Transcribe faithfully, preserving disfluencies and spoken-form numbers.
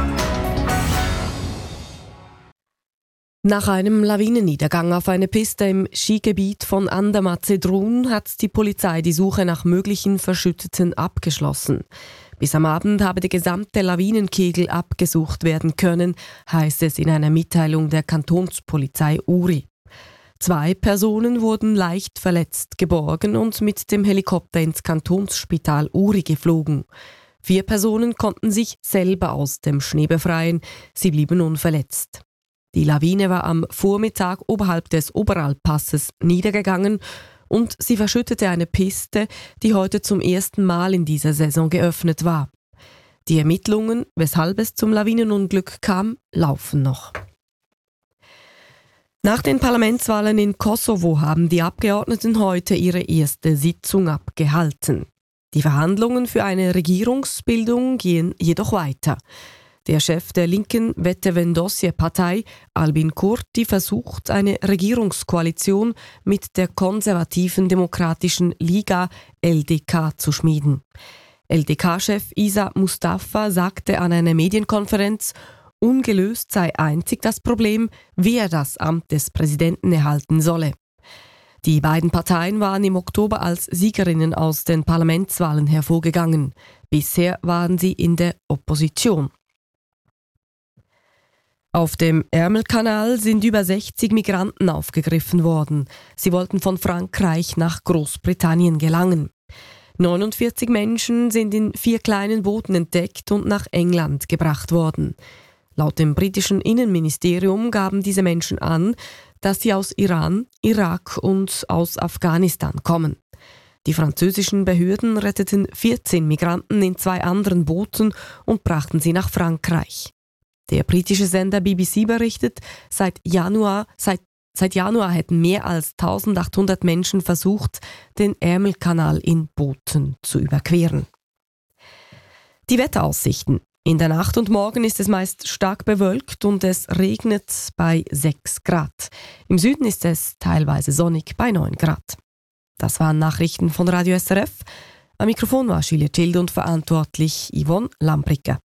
Nach einem Lawinenniedergang auf eine Piste im Skigebiet von Andermatt-Sedrun hat die Polizei die Suche nach möglichen Verschütteten abgeschlossen. Bis am Abend habe der gesamte Lawinenkegel abgesucht werden können, heißt es in einer Mitteilung der Kantonspolizei Uri. Zwei Personen wurden leicht verletzt geborgen und mit dem Helikopter ins Kantonsspital Uri geflogen. Vier Personen konnten sich selber aus dem Schnee befreien, sie blieben unverletzt. Die Lawine war am Vormittag oberhalb des Oberalppasses niedergegangen und sie verschüttete eine Piste, die heute zum ersten Mal in dieser Saison geöffnet war. Die Ermittlungen, weshalb es zum Lawinenunglück kam, laufen noch. Nach den Parlamentswahlen in Kosovo haben die Abgeordneten heute ihre erste Sitzung abgehalten. Die Verhandlungen für eine Regierungsbildung gehen jedoch weiter. Der Chef der linken Vetevendosje-Partei, Albin Kurti, versucht, eine Regierungskoalition mit der konservativen Demokratischen Liga L D K zu schmieden. L D K-Chef Isa Mustafa sagte an einer Medienkonferenz, ungelöst sei einzig das Problem, wer das Amt des Präsidenten erhalten solle. Die beiden Parteien waren im Oktober als Siegerinnen aus den Parlamentswahlen hervorgegangen. Bisher waren sie in der Opposition. Auf dem Ärmelkanal sind über sechzig Migranten aufgegriffen worden. Sie wollten von Frankreich nach Großbritannien gelangen. neunundvierzig Menschen sind in vier kleinen Booten entdeckt und nach England gebracht worden. Laut dem britischen Innenministerium gaben diese Menschen an, dass sie aus Iran, Irak und aus Afghanistan kommen. Die französischen Behörden retteten vierzehn Migranten in zwei anderen Booten und brachten sie nach Frankreich. Der britische Sender B B C berichtet, seit Januar, seit, seit Januar hätten mehr als eintausendachthundert Menschen versucht, den Ärmelkanal in Booten zu überqueren. Die Wetteraussichten. In der Nacht und morgen ist es meist stark bewölkt und es regnet bei sechs Grad. Im Süden ist es teilweise sonnig bei neun Grad. Das waren Nachrichten von Radio S R F. Am Mikrofon war Julia Schild und verantwortlich Yvonne Lambricka.